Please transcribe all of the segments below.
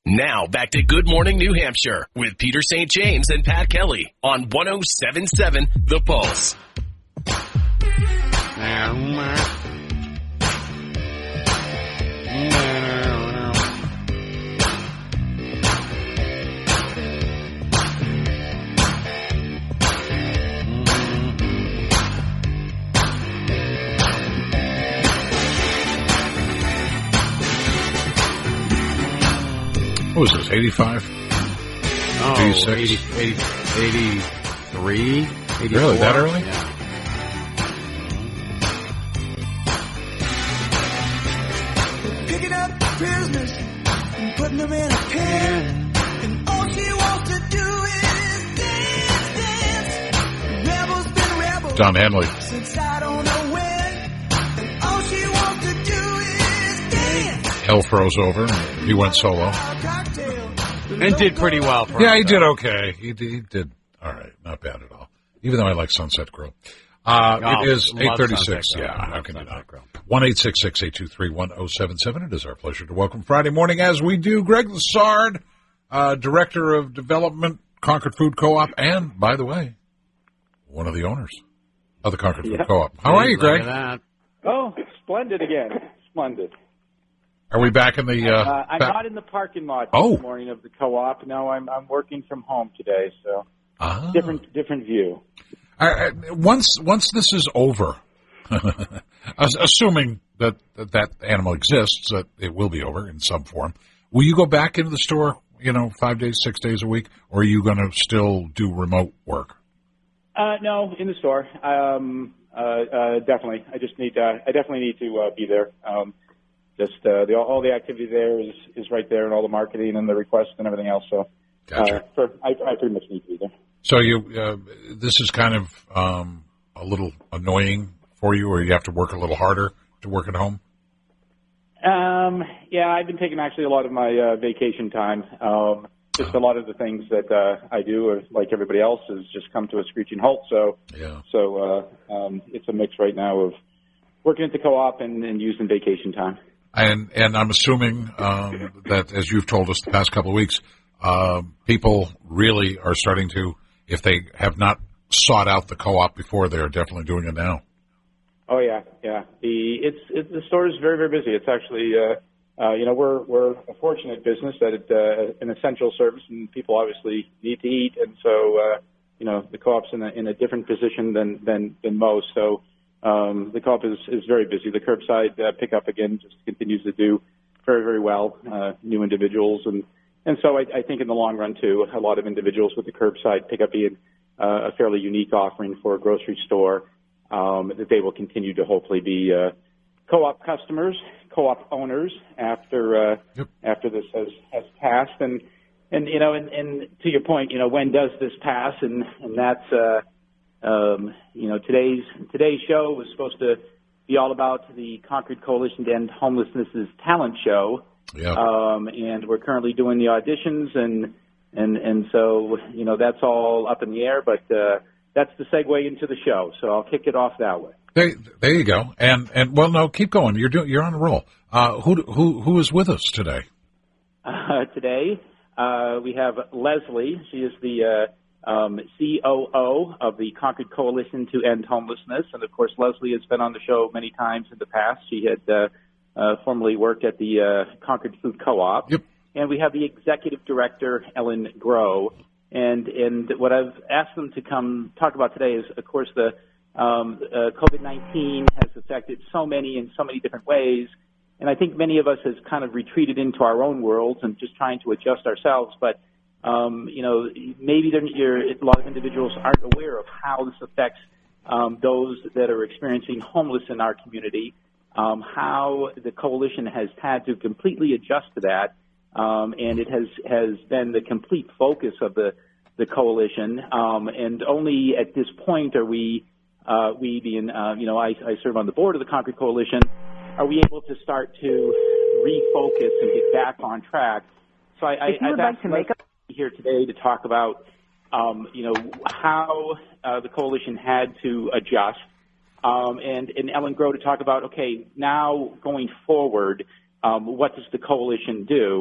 Now, back to Good Morning New Hampshire with Peter St. James and Pat Kelly on 107.7 The Pulse. What was this, 85? Oh, 86? 83, 84. Really, that early? Yeah. Picking up prisoners and putting them in a pen. And all she wants to do is dance, dance. Rebels been rebels Don Henley. since I don't know when. And all she wants to do is dance. Hell froze over. He went solo. And did pretty well for Yeah, him, he did though. okay. He did all right. Not bad at all. Even though I like Sunset Grill. Oh, It is love 8:36. Sunset Grill. Yeah, how Love can you Sunset not? Grill. 1-866-823-1077. It is our pleasure to welcome Friday morning, as we do, Greg Lassard, Director of Development, Concord Food Co-op, and, by the way, one of the owners of the Concord Food Co-op. How are you, Greg? Look at that. Oh, splendid again. Splendid. Are we back in the... I'm not in the parking lot Oh. this morning of the co-op. No, I'm working from home today, so Ah. different view. Once this is over, assuming that animal exists, that it will be over in some form, will you go back into the store, 5 days, 6 days a week, or are you going to still do remote work? No, in the store. Definitely. I definitely need to be there. All the activity there is right there, and all the marketing and the requests and everything else. So, Gotcha. I pretty much need to be there. So this is kind of a little annoying for you, or you have to work a little harder to work at home? Yeah, I've been taking actually a lot of my vacation time. Just a lot of the things that I do, like everybody else, has just come to a screeching halt. So, Yeah. It's a mix right now of working at the co-op and using vacation time. And I'm assuming that, as you've told us the past couple of weeks, people really are starting to, if they have not sought out the co-op before, they are definitely doing it now. Oh yeah. The store is very, very busy. It's actually, we're a fortunate business that it's an essential service, and people obviously need to eat, and so the co-op's in a different position than most. So the co-op is very busy. The curbside pickup again just continues to do very, very well. New individuals and so I think in the long run too, a lot of individuals with the curbside pickup being a fairly unique offering for a grocery store. That they will continue to hopefully be co-op customers, co-op owners after this has passed. And to your point, when does this pass? And that's today's show was supposed to be all about the Concord Coalition to End Homelessness's talent show. Yeah. And we're currently doing the auditions and so that's all up in the air, but that's the segue into the show, so I'll kick it off that way. There you go. And well, no, keep going. You're on a roll. Who is with us today? Today we have Leslie. She is the COO of the Concord Coalition to End Homelessness, and of course Leslie has been on the show many times in the past. She had formerly worked at the Concord Food Co-op. Yep. And we have the executive director, Ellen Grow. And what I've asked them to come talk about today is, of course, the COVID-19 has affected so many in so many different ways. And I think many of us has kind of retreated into our own worlds and just trying to adjust ourselves. But, maybe a lot of individuals aren't aware of how this affects those that are experiencing homeless in our community, how the coalition has had to completely adjust to that. And it has been the complete focus of the coalition. And only at this point are we being, I serve on the board of the Concord Coalition, are we able to start to refocus and get back on track? So I've asked Leslie here today to talk about, how the coalition had to adjust, and Ellen Grow to talk about, okay, now going forward, what does the coalition do?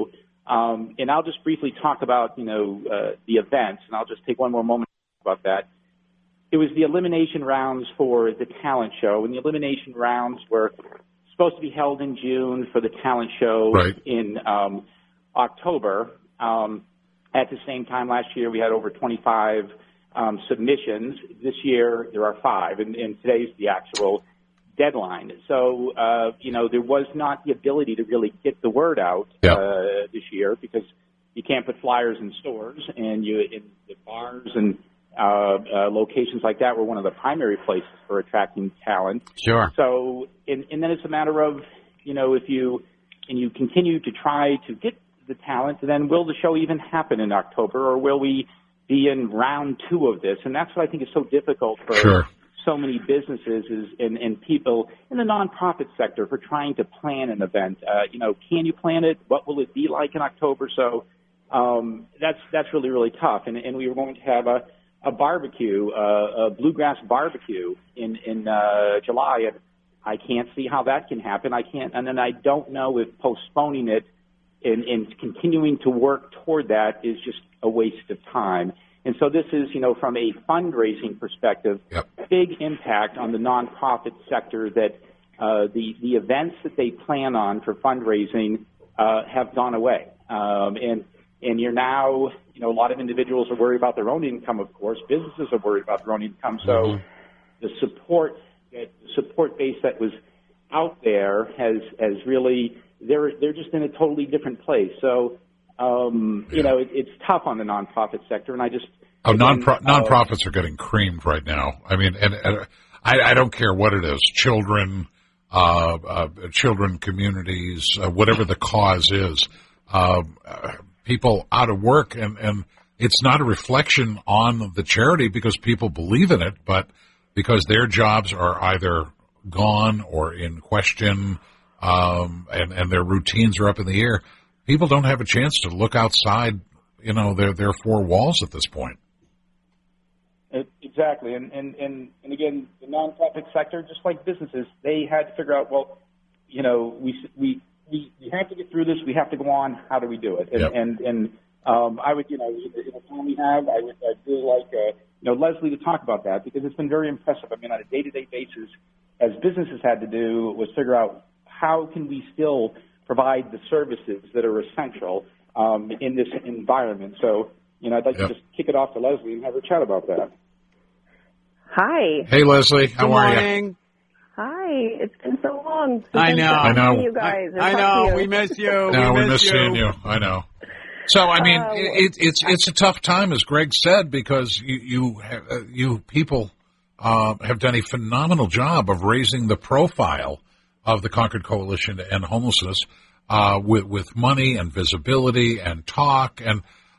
And I'll just briefly talk about, the events, and I'll just take one more moment to talk about that. It was the elimination rounds for the talent show, and the elimination rounds were supposed to be held in June for the talent show in October. At the same time last year, we had over 25 submissions. This year, there are 5, and today's the actual deadline. So, there was not the ability to really get the word out this year because you can't put flyers in stores, and in the bars and locations like that were one of the primary places for attracting talent. Sure. So, and then it's a matter of, if you continue to try to get the talent, then will the show even happen in October, or will we be in round 2 of this? And that's what I think is so difficult for so many businesses and people in the nonprofit sector for trying to plan an event. Can you plan it? What will it be like in October? So that's really, really tough. And we were going to have a barbecue, a bluegrass barbecue in July, and I can't see how that can happen. And then I don't know if postponing it and continuing to work toward that is just a waste of time. And so this is, from a fundraising perspective, big impact on the nonprofit sector that the events that they plan on for fundraising have gone away. And you're now, a lot of individuals are worried about their own income, of course. Businesses are worried about their own income. So the support base that was out there has really, they're just in a totally different place. So, it's tough on the nonprofit sector, and I just nonprofits are getting creamed right now. I mean, and I don't care what it is, children communities, whatever the cause is, people out of work, and it's not a reflection on the charity because people believe in it, but because their jobs are either gone or in question, and their routines are up in the air. People don't have a chance to look outside, their 4 walls at this point. Exactly. And again, the nonprofit sector, just like businesses, they had to figure out, we have to get through this. We have to go on. How do we do it? And I would, in the time we have, I'd really like, Leslie to talk about that because it's been very impressive. I mean, on a day-to-day basis, as businesses had to do was figure out how can we still provide the services that are essential in this environment. So, I'd like to just kick it off to Leslie and have her chat about that. Hi. Hey, Leslie. How are you? Hi. It's been so long since I know. I've talked to you guys. I know. We miss you. We miss seeing you. I know. So, I mean, it's a tough time, as Greg said, because you people have done a phenomenal job of raising the profile of the Concord Coalition to End Homelessness with money and visibility and talk. And,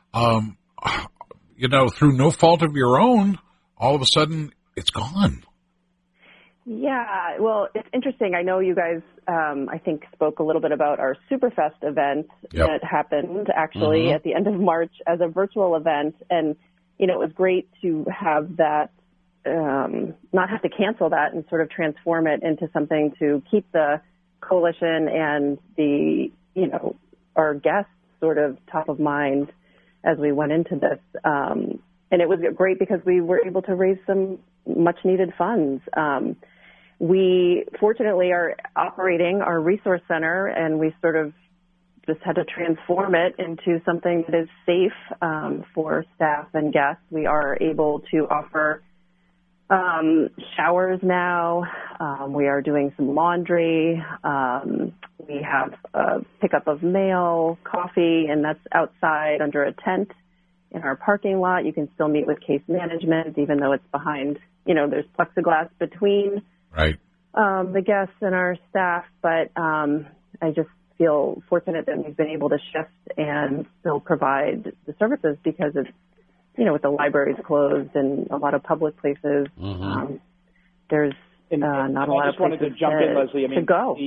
through no fault of your own, all of a sudden it's gone. Yeah, well, it's interesting. I know you guys, I think, spoke a little bit about our Superfest event that happened actually at the end of March as a virtual event. And, it was great to have that, not have to cancel that and sort of transform it into something to keep the coalition and the, our guests sort of top of mind as we went into this. And it was great because we were able to raise some much needed funds. We fortunately are operating our resource center, and we sort of just had to transform it into something that is safe for staff and guests. We are able to offer showers now. We are doing some laundry. We have a pickup of mail, coffee, and that's outside under a tent in our parking lot. You can still meet with case management, even though it's behind, there's plexiglass between the guests and our staff. But I just feel fortunate that we've been able to shift and still provide the services because it's, with the libraries closed and a lot of public places, there's not a lot of places wanted to jump in, Leslie. I mean, to go.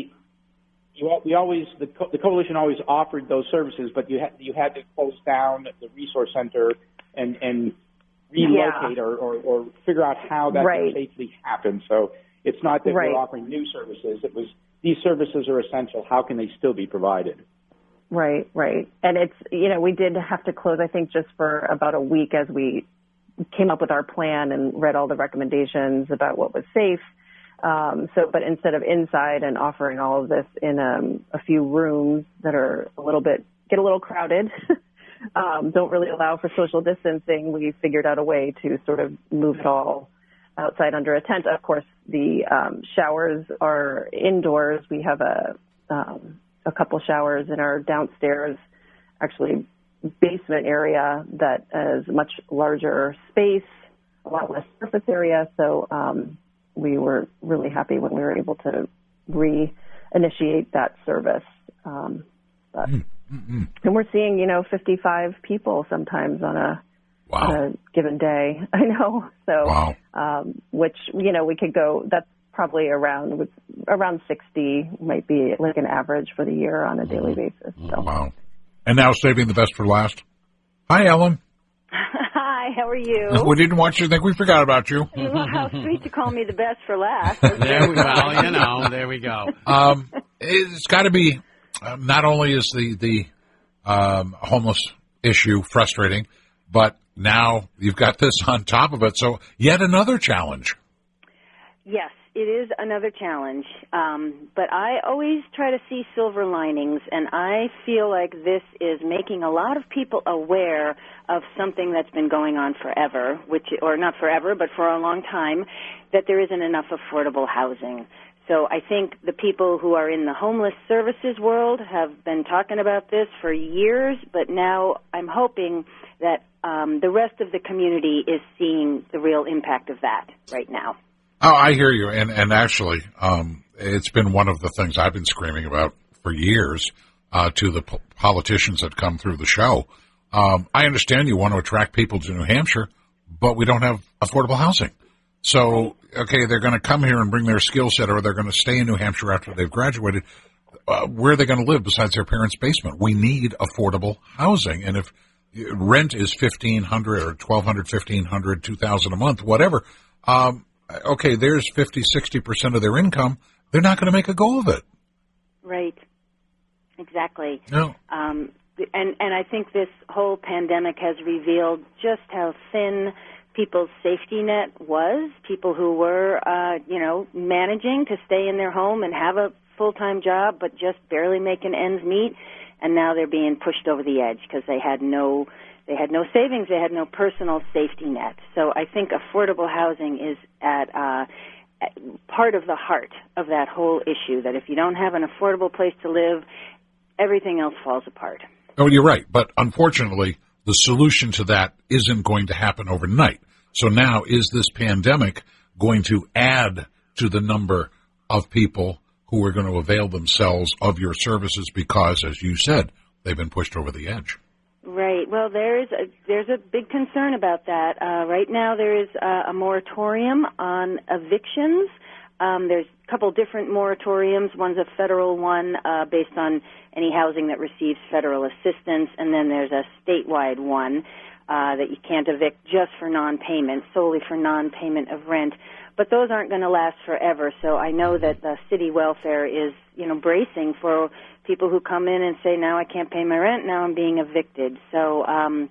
The coalition always offered those services, but you had to close down the resource center and relocate or figure out how that could safely happen. So it's not that we're offering new services. It was these services are essential. How can they still be provided? Right. And it's, we did have to close, I think, just for about a week as we came up with our plan and read all the recommendations about what was safe. But instead of inside and offering all of this in a few rooms that are get a little crowded, don't really allow for social distancing, we figured out a way to sort of move it all outside under a tent. Of course, the showers are indoors. We have a couple showers in our downstairs, actually basement area that is much larger space, a lot less surface area. So we were really happy when we were able to reinitiate that service. And we're seeing, 55 people sometimes on a given day. I know. So, which, we could go, that's probably around 60 might be like an average for the year on a daily basis. So. Wow. And now saving the best for last. Hi, Ellen. Hi, how are you? We didn't want you to think we forgot about you. Well, how sweet to call me the best for last. There we go. It's got to be, not only is the homeless issue frustrating, but now you've got this on top of it. So yet another challenge. Yes, it is another challenge. But I always try to see silver linings, and I feel like this is making a lot of people aware of something that's been going on forever, or not forever, but for a long time, that there isn't enough affordable housing. So I think the people who are in the homeless services world have been talking about this for years, but now I'm hoping that the rest of the community is seeing the real impact of that right now. Oh, I hear you. And actually, it's been one of the things I've been screaming about for years to the politicians that come through the show. I understand you want to attract people to New Hampshire, but we don't have affordable housing. So, okay, they're going to come here and bring their skill set, or they're going to stay in New Hampshire after they've graduated. Where are they going to live besides their parents' basement? We need affordable housing. And if rent is $1,500 or $1,200, $1,500, $2,000 a month, whatever, okay, there's 50, 60% of their income. They're not going to make a go of it. Right. Exactly. No. And I think this whole pandemic has revealed just how thin people's safety net was, people who were, managing to stay in their home and have a full-time job but just barely making ends meet, and now they're being pushed over the edge because they had no savings, they had no personal safety net. So I think affordable housing is at part of the heart of that whole issue, that if you don't have an affordable place to live, everything else falls apart. Oh, you're right. But unfortunately, the solution to that isn't going to happen overnight. So now, is this pandemic going to add to the number of people who are going to avail themselves of your services because, as you said, they've been pushed over the edge? Right. Well, there's a big concern about that. Right now, there is a moratorium on evictions. There's a couple different moratoriums. One's a federal one based on any housing that receives federal assistance, and then there's a statewide one that you can't evict just for non-payment, solely for non-payment of rent. But those aren't going to last forever, so I know that the city welfare is, bracing for people who come in and say, now I can't pay my rent, now I'm being evicted. So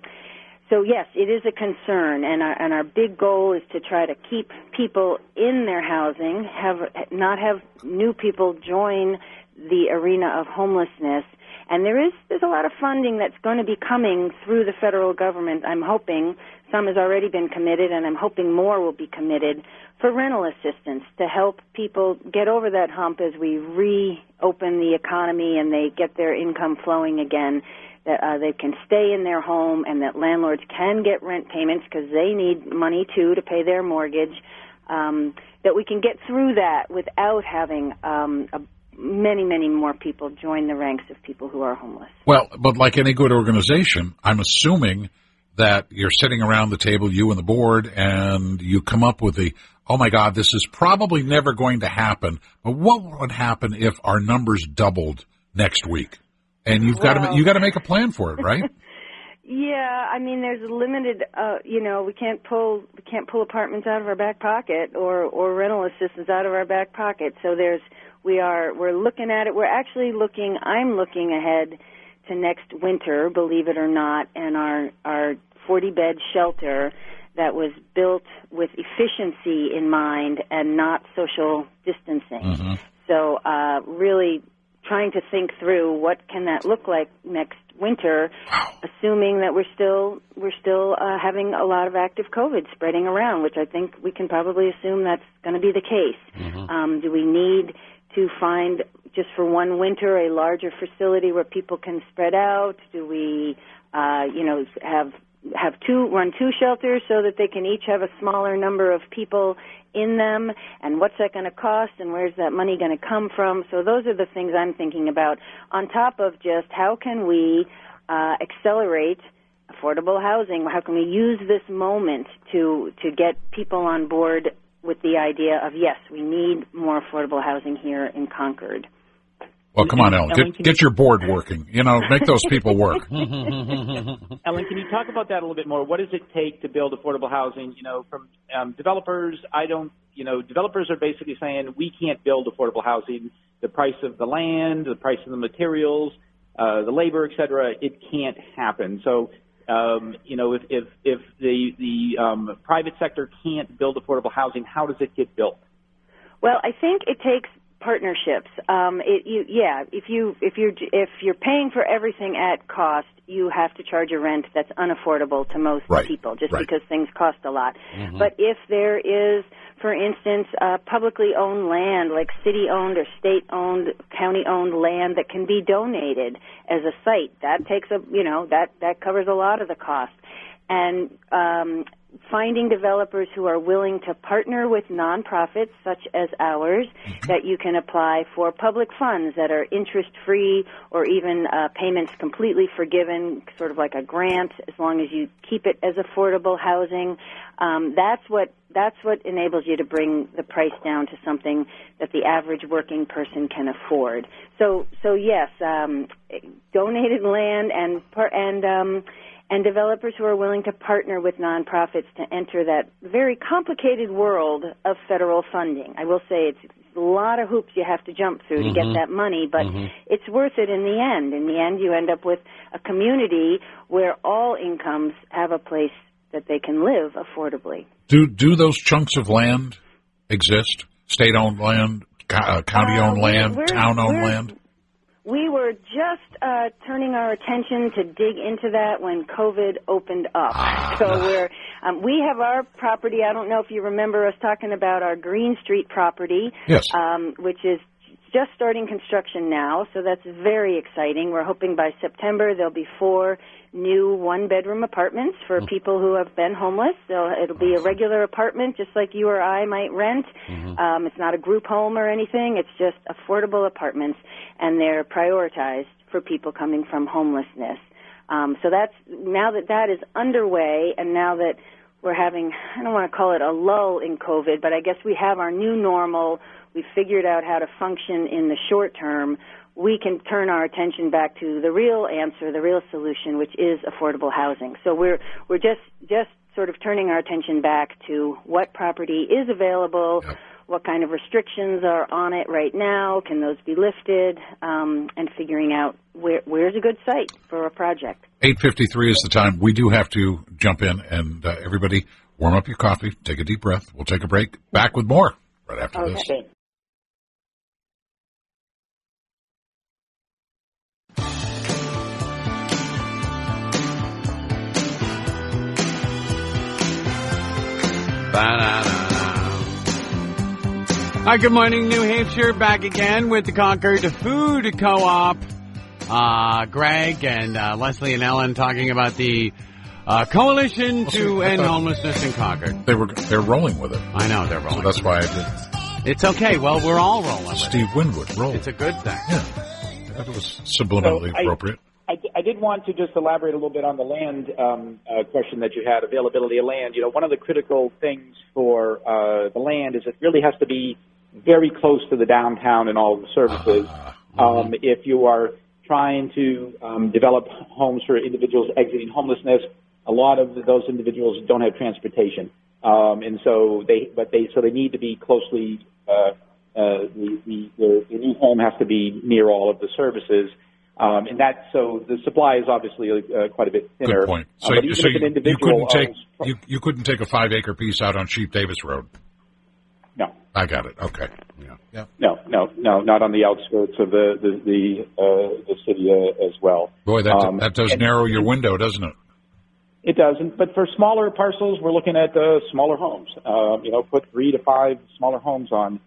yes, it is a concern, and our big goal is to try to keep people in their housing, not have new people join the arena of homelessness. And there's a lot of funding that's going to be coming through the federal government. I'm hoping some has already been committed, and I'm hoping more will be committed for rental assistance to help people get over that hump as we reopen the economy and they get their income flowing again, that they can stay in their home and that landlords can get rent payments because they need money, too, to pay their mortgage, that we can get through that without having many, many more people join the ranks of people who are homeless. Well, but like any good organization, I'm assuming that you're sitting around the table, you and the board, and you come up with oh my God, this is probably never going to happen. But what would happen if our numbers doubled next week? And you got to make a plan for it, right? Yeah, I mean, there's a limited, we can't pull apartments out of our back pocket or rental assistance out of our back pocket. So we're looking at it. I'm looking ahead to next winter, believe it or not, and our 40-bed shelter that was built with efficiency in mind and not social distancing. Mm-hmm. So really trying to think through what can that look like next winter, assuming that we're still having a lot of active COVID spreading around, which I think we can probably assume that's going to be the case. Mm-hmm. Do we need to find, just for one winter, a larger facility where people can spread out? Do we, run two shelters so that they can each have a smaller number of people in them? And what's that going to cost? And where's that money going to come from? So those are the things I'm thinking about, on top of just how can we accelerate affordable housing? How can we use this moment to get people on board with the idea of, yes, we need more affordable housing here in Concord? Well, come on, Ellen. Get your board working. Make those people work. Ellen, can you talk about that a little bit more? What does it take to build affordable housing? From developers, developers are basically saying we can't build affordable housing. The price of the land, the price of the materials, the labor, et cetera, it can't happen. So, if the private sector can't build affordable housing, how does it get built? Well, I think it takes partnerships. If you're paying for everything at cost, you have to charge a rent that's unaffordable to most people, just because things cost a lot. Mm-hmm. But if there is, for instance, publicly owned land, like city-owned or state-owned, county-owned land that can be donated as a site, that takes that covers a lot of the cost. And finding developers who are willing to partner with nonprofits such as ours, that you can apply for public funds that are interest-free or even payments completely forgiven, sort of like a grant, as long as you keep it as affordable housing. That's what enables you to bring the price down to something that the average working person can afford. So yes, donated land and developers who are willing to partner with nonprofits to enter that very complicated world of federal funding. I will say it's a lot of hoops you have to jump through to get that money, but it's worth it in the end. In the end, you end up with a community where all incomes have a place that they can live affordably. Do those chunks of land exist? State-owned land, county-owned land, town-owned land? We were just turning our attention to dig into that when COVID opened up. We have our property. I don't know if you remember us talking about our Green Street property, yes, which is just starting construction now, so that's very exciting. We're hoping by September there'll be 4 new one-bedroom apartments for people who have been homeless. So it'll be a regular apartment, just like you or I might rent. It's not a group home or anything. It's just affordable apartments, and they're prioritized for people coming from homelessness. So that's, now that is underway, and now that we're having, I don't want to call it a lull in COVID, but I guess we have our new normal. We've figured out how to function in the short term. We can turn our attention back to the real answer, the real solution, which is affordable housing. So we're just sort of turning our attention back to what property is available, what kind of restrictions are on it right now, can those be lifted, and figuring out where's a good site for a project. 8:53 is the time. We do have to jump in, and everybody warm up your coffee, take a deep breath. We'll take a break. Back with more right after this. Hi, good morning, New Hampshire. Back again with the Concord Food Co-op. Greg and Leslie and Ellen talking about the coalition to end homelessness in Concord. They're rolling with it. I know, they're rolling. So that's why I did. It's okay. Well, we're all rolling with Steve Winwood rolled. It's a good thing. Yeah. That was subliminally appropriate. I did want to just elaborate a little bit on the land question that you had, availability of land. One of the critical things for the land is it really has to be very close to the downtown and all of the services. If you are trying to develop homes for individuals exiting homelessness, a lot of those individuals don't have transportation, and so they need to be closely. The new home has to be near all of the services. And so the supply is obviously quite a bit thinner. Good point. So, but even if an individual you couldn't take a 5-acre piece out on Sheep Davis Road. No. I got it. Okay. Yeah. No, not on the outskirts of the city as well. Boy, that does narrow your window, doesn't it? It doesn't. But for smaller parcels, we're looking at smaller homes. Put 3 to 5 smaller homes on.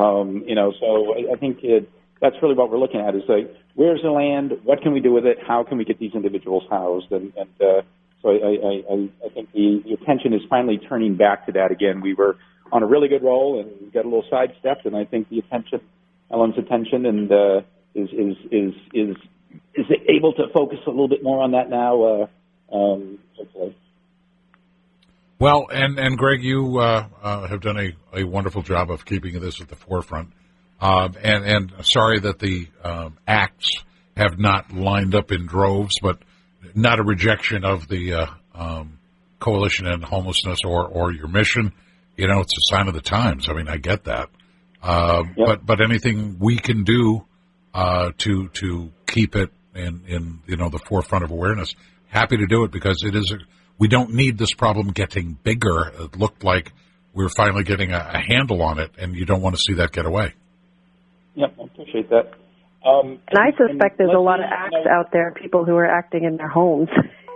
So I think that's really what we're looking at is like, where's the land? What can we do with it? How can we get these individuals housed? And so I think the attention is finally turning back to that again. We were on a really good roll and we got a little sidestepped, and I think Ellen's attention, and is able to focus a little bit more on that now. Hopefully. Well, and Greg, you have done a wonderful job of keeping this at the forefront. And sorry that the acts have not lined up in droves, but not a rejection of the Coalition End Homelessness or your mission. It's a sign of the times. I mean, I get that. But anything we can do to keep it in the forefront of awareness, happy to do it, because it is we don't need this problem getting bigger. It looked like we're finally getting a handle on it, and you don't want to see that get away. Yep, I appreciate that. And I suspect there's a lot of acts out there, people who are acting in their homes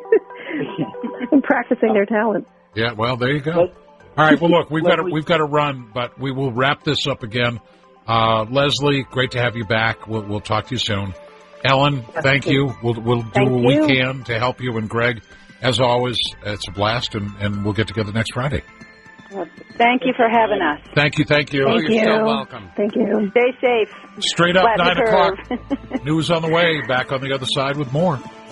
and practicing their talent. Yeah, well, there you go. All right, well, look, we've got to run, but we will wrap this up again. Leslie, great to have you back. We'll talk to you soon. Ellen, thank you. We'll do what we can to help you. And Greg, as always, it's a blast, and we'll get together next Friday. Thank you for having us. Thank you. You're so welcome. Thank you. Stay safe. Straight up, 9 o'clock. News on the way. Back on the other side with more.